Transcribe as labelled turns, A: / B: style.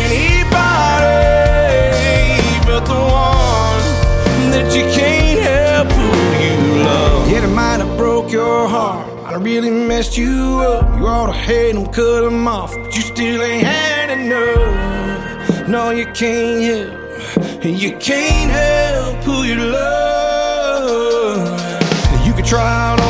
A: anybody but the one that you can't help who you love. Yeah, they might have broke your heart, I really messed you up. You ought to hate them, cut them off, but you still ain't had enough. No, you can't help who you love. You could try out